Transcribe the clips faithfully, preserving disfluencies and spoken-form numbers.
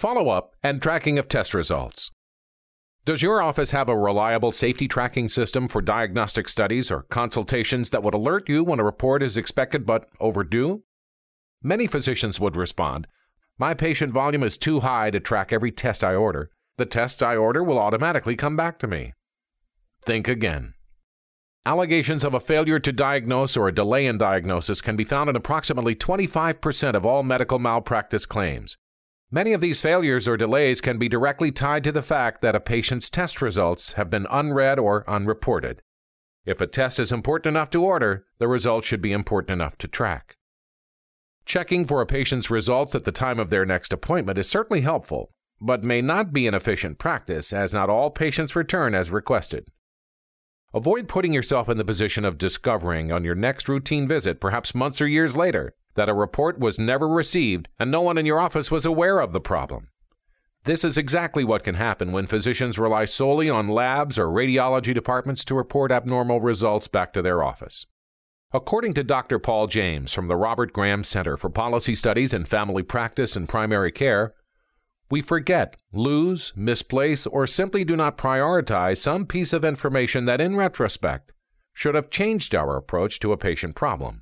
Follow-up and tracking of test results. Does your office have a reliable safety tracking system for diagnostic studies or consultations that would alert you when a report is expected but overdue? Many physicians would respond, "My patient volume is too high to track every test I order. The tests I order will automatically come back to me." Think again. Allegations of a failure to diagnose or a delay in diagnosis can be found in approximately twenty-five percent of all medical malpractice claims. Many of these failures or delays can be directly tied to the fact that a patient's test results have been unread or unreported. If a test is important enough to order, the results should be important enough to track. Checking for a patient's results at the time of their next appointment is certainly helpful, but may not be an efficient practice as not all patients return as requested. Avoid putting yourself in the position of discovering on your next routine visit, perhaps months or years later, that a report was never received and no one in your office was aware of the problem. This is exactly what can happen when physicians rely solely on labs or radiology departments to report abnormal results back to their office. According to Doctor Paul James from the Robert Graham Center for Policy Studies in Family Practice and Primary Care, we forget, lose, misplace, or simply do not prioritize some piece of information that in retrospect should have changed our approach to a patient problem.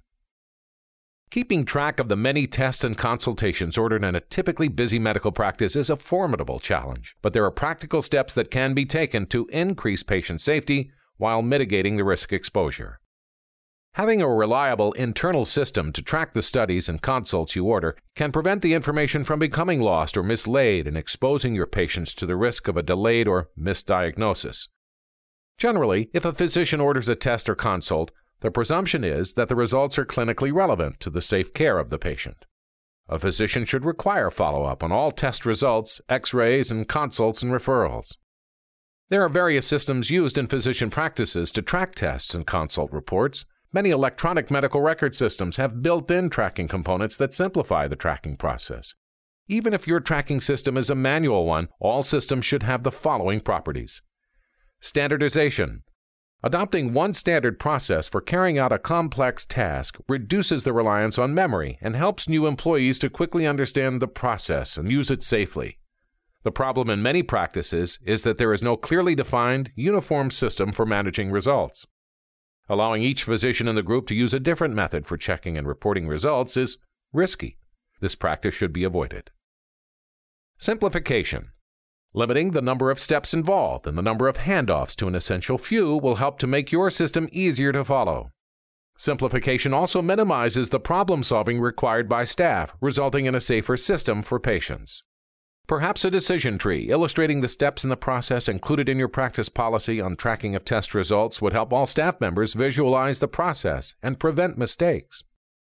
Keeping track of the many tests and consultations ordered in a typically busy medical practice is a formidable challenge, but there are practical steps that can be taken to increase patient safety while mitigating the risk exposure. Having a reliable internal system to track the studies and consults you order can prevent the information from becoming lost or mislaid and exposing your patients to the risk of a delayed or misdiagnosis. Generally, if a physician orders a test or consult, the presumption is that the results are clinically relevant to the safe care of the patient. A physician should require follow-up on all test results, X-rays, and consults and referrals. There are various systems used in physician practices to track tests and consult reports. Many electronic medical record systems have built-in tracking components that simplify the tracking process. Even if your tracking system is a manual one, all systems should have the following properties. Standardization. Adopting one standard process for carrying out a complex task reduces the reliance on memory and helps new employees to quickly understand the process and use it safely. The problem in many practices is that there is no clearly defined, uniform system for managing results. Allowing each physician in the group to use a different method for checking and reporting results is risky. This practice should be avoided. Simplification. Limiting the number of steps involved and the number of handoffs to an essential few will help to make your system easier to follow. Simplification also minimizes the problem-solving required by staff, resulting in a safer system for patients. Perhaps a decision tree illustrating the steps in the process included in your practice policy on tracking of test results would help all staff members visualize the process and prevent mistakes.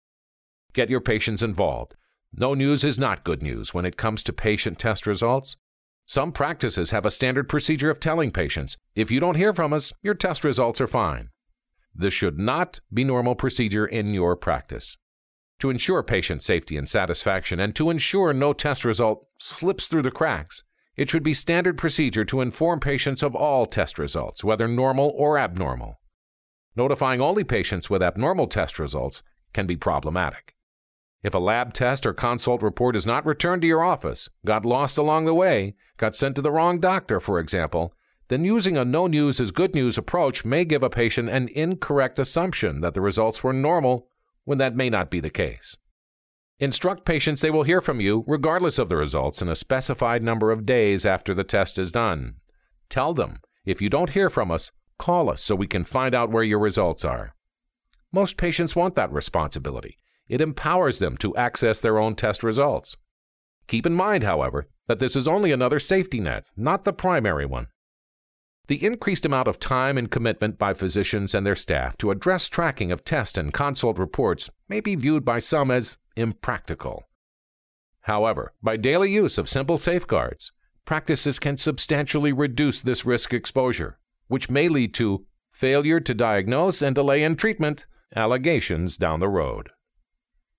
Get your patients involved. No news is not good news when it comes to patient test results. Some practices have a standard procedure of telling patients, if you don't hear from us, your test results are fine. This should not be normal procedure in your practice. To ensure patient safety and satisfaction and to ensure no test result slips through the cracks, it should be standard procedure to inform patients of all test results, whether normal or abnormal. Notifying only patients with abnormal test results can be problematic. If a lab test or consult report is not returned to your office, got lost along the way, got sent to the wrong doctor, for example, then using a no news is good news approach may give a patient an incorrect assumption that the results were normal when that may not be the case. Instruct patients they will hear from you regardless of the results in a specified number of days after the test is done. Tell them, if you don't hear from us, call us so we can find out where your results are. Most patients want that responsibility. It empowers them to access their own test results. Keep in mind, however, that this is only another safety net, not the primary one. The increased amount of time and commitment by physicians and their staff to address tracking of test and consult reports may be viewed by some as impractical. However, by daily use of simple safeguards, practices can substantially reduce this risk exposure, which may lead to failure to diagnose and delay in treatment allegations down the road.